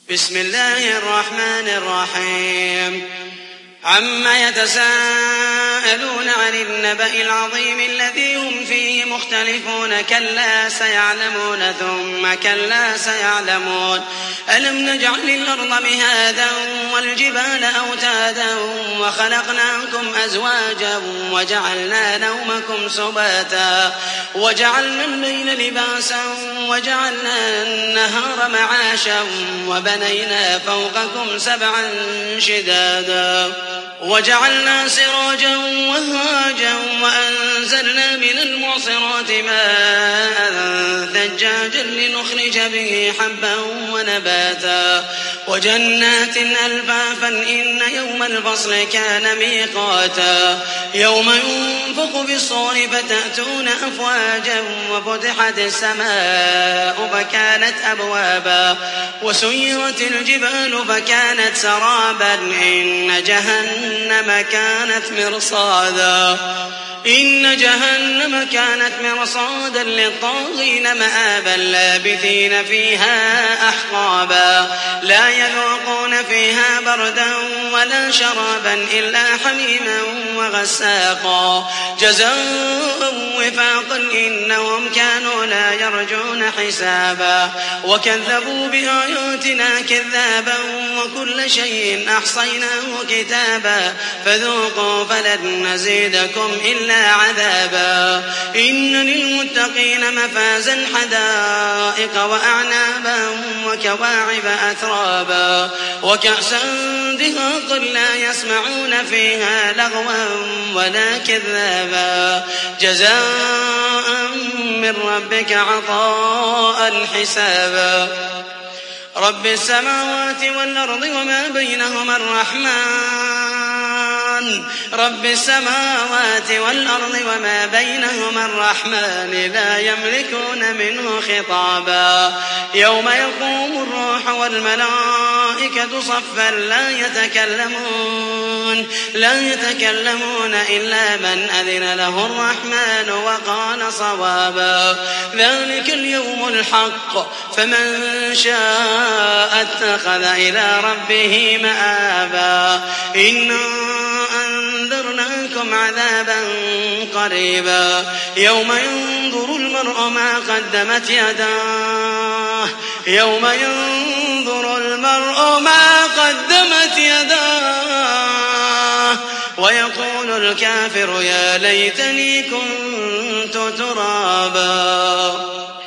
بسم الله الرحمن الرحيم عما يتساءلون عن النبأ العظيم الذي هم فيه مختلفون كلا سيعلمون ثم كلا سيعلمون ألم نجعل الأرض مهادا والجبال أوتادا وخلقناكم أزواجا وجعلنا نومكم سباتا وجعلنا الليل لباسا وجعلنا النهار معاشا وبنينا فوقكم سبعا شدادا وجعلنا سراجا وهاجا وأنزلنا من المعصرات ماء ثجاجا لنخرج به حبا ونباتا وجنات ألفافا إن يوم الفصل كان ميقاتا يوم ينفخ في الصور فتأتون أفواجا وفتحت السماء فكانت أبوابا وسيرت الجبال فكانت سرابا إن جهنم كانت مرصادا للطاغين مآبا لابثين فيها أحقابا لا يذوقون فيها بردا ولا شرابا إلا حميما وغساقا جزاء وفاقا إنهم كانوا لا يرجون حسابا وكذبوا بآياتنا كذابا وكل شيء أحصيناه كتابا فذوقوا فلن نزيدكم إلا عذابا إن للمتقين مفازا حدائق وأعنابا وكواعب أترابا وكأسا دهاقا لا يسمعون فيها لغوا ولا كذابا جزاء من ربك عطاء حسابا رب السماوات والأرض وما بينهما الرحمن لا يملكون منه خطابا يوم يقوم الروح والملائكة صفا لا يتكلمون إلا من أذن له الرحمن وقال صوابا ذلك اليوم الحق فمن شاء اتخذ إلى ربه مآبا إنا أنذرناكم عذابا قريبا يوم ينظر المرء ما قدمت يداه ويقول الكافر يا ليتني كنت ترابا.